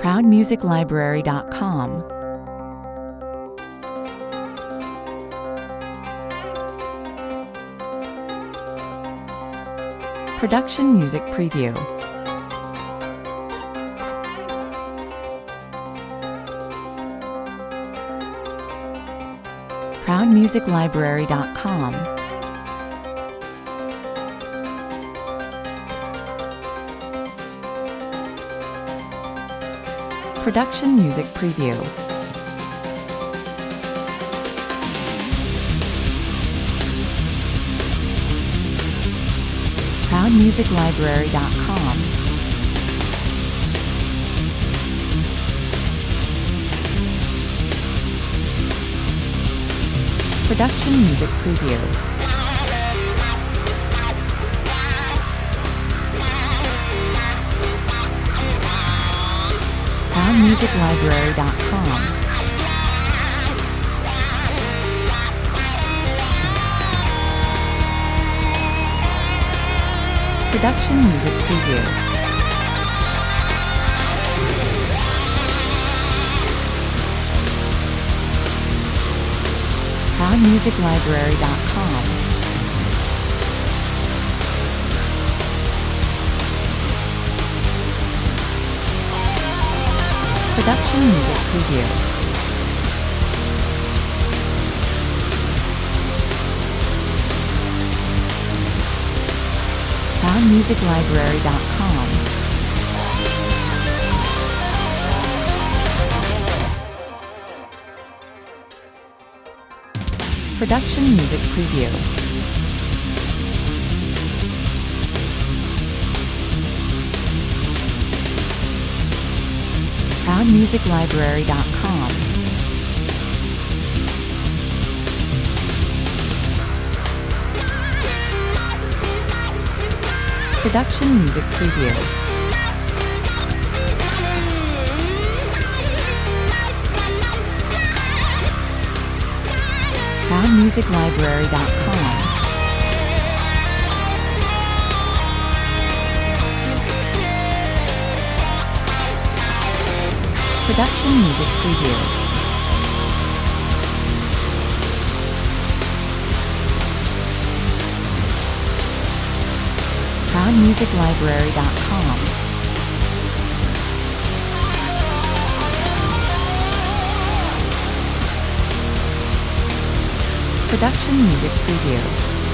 ProudMusicLibrary.com. Production Music Preview. ProudMusicLibrary.com. Production Music Preview. ProudMusicLibrary.com. Production Music Preview. ProudMusicLibrary.com. Production Music Preview. ProudMusicLibrary.com. Production Music Preview. ProudMusicLibrary.com. Production Music Preview. ProudMusicLibrary.com. Production Music Preview. ProudMusicLibrary.com. Production Music Preview. ProudMusicLibrary.com. Production Music Preview.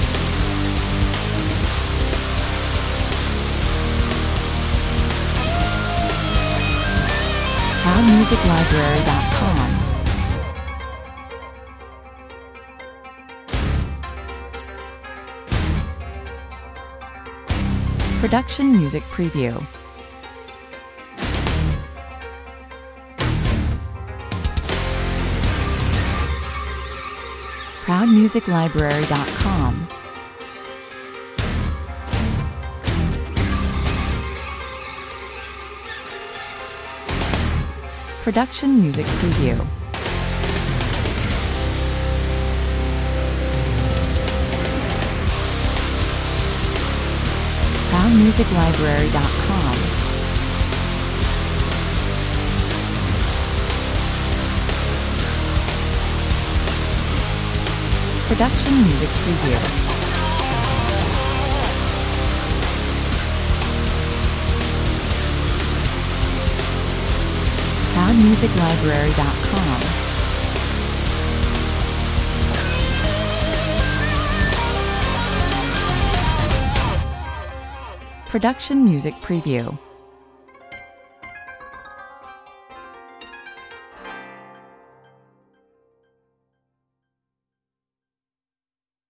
ProudMusicLibrary.com. Production Music Preview. ProudMusicLibrary.com. Production Music Preview. ProudMusicLibrary.com. Production Music Preview. ProudMusicLibrary.com. Production Music Preview.